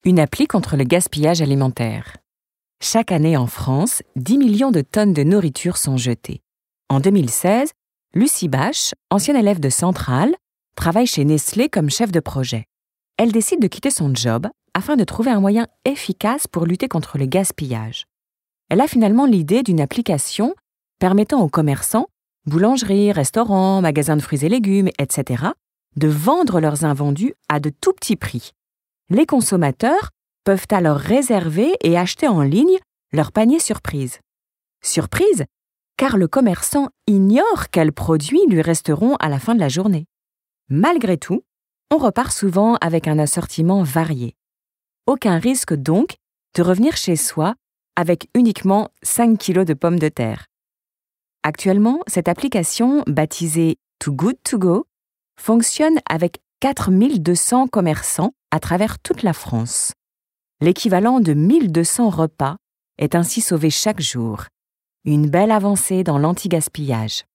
une appli contre le gaspillage alimentaire. Chaque année en France, 10 millions de tonnes de nourriture sont jetées. En 2016, Lucie Bache, ancienne élève de Centrale, travaille chez Nestlé comme chef de projet. Elle décide de quitter son job afin de trouver un moyen efficace pour lutter contre le gaspillage. Elle a finalement l'idée d'une application permettant aux commerçants, boulangeries, restaurants, magasins de fruits et légumes, etc., de vendre leurs invendus à de tout petits prix. Les consommateurs peuvent alors réserver et acheter en ligne leur panier surprise. Surprise, car le commerçant ignore quels produits lui resteront à la fin de la journée. Malgré tout, on repart souvent avec un assortiment varié. Aucun risque donc de revenir chez soi avec uniquement 5 kilos de pommes de terre. Actuellement, cette application, baptisée Too Good To Go, fonctionne avec 4200 commerçants à travers toute la France. L'équivalent de 1200 repas est ainsi sauvé chaque jour. Une belle avancée dans l'anti-gaspillage.